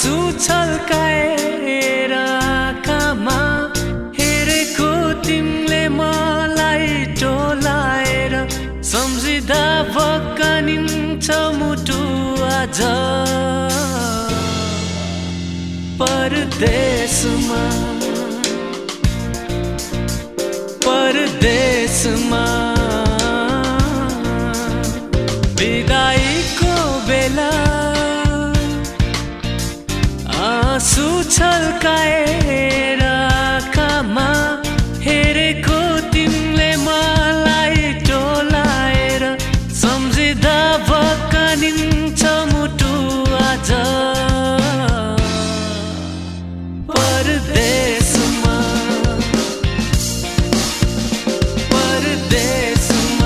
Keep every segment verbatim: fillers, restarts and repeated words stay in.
आँसु छल्काएर आँखामा हेरेको तिमीले मलाई टोलाएर सम्झिँदा भक्कानिन्छ मुटु आज परदेशमा परदेशमा बिदाईको बेला आँसु छल्काएर आँखामा हेरेको तिमीले मलाई टोलाएर सम्झिँदा भक्कानिन्छ मुटु आज परदेशमा परदेशमा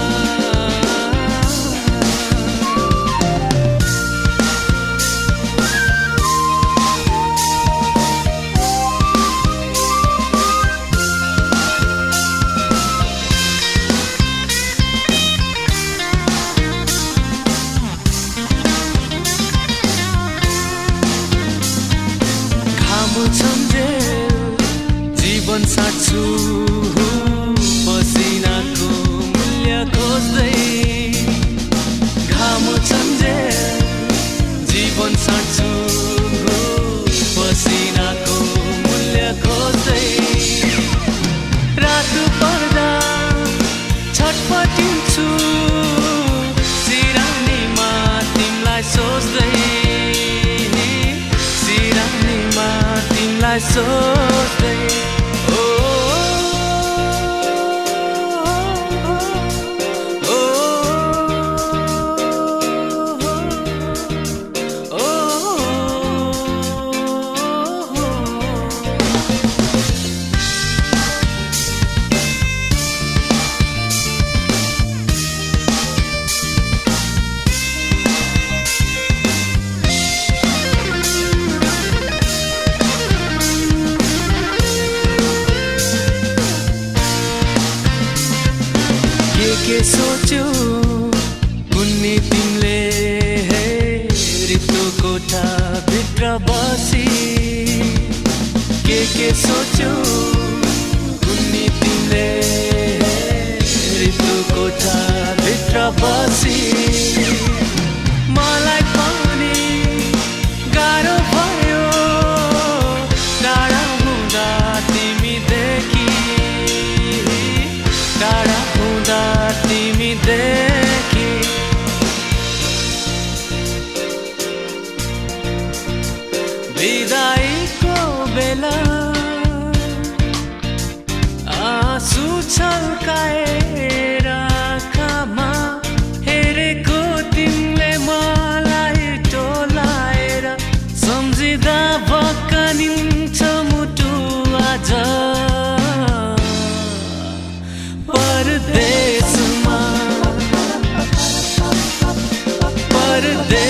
जीवन साट्छु पसिनाको मूल्य खोज्दै घाम छन्जेल जीवन साट्छु पसिनाको मूल्य खोज्दै रात पर्दा छटपटिन्छु सिरानीमा तिमीलाई सोच्दै सिरानीमा तिमीलाई सोच्दै के सोच्यो कुन्नी तिमीले रित्तो कोठा भित्र बसी के के सोच्यो कुन्नी तिमीले रित्तो कोठा भित्र बसी मलाई पनि गाह्रो भयो टाढा हुँदा तिमीदेखि टाढा हुँदा तिमीदेखि बिदाईको बेला आँसु छल्काएर आँखामा हेरेको तिमीले मलाई टोलाएर सम्झिँदा भक्कानिन्छ मुटु आज परदेशमा परदेश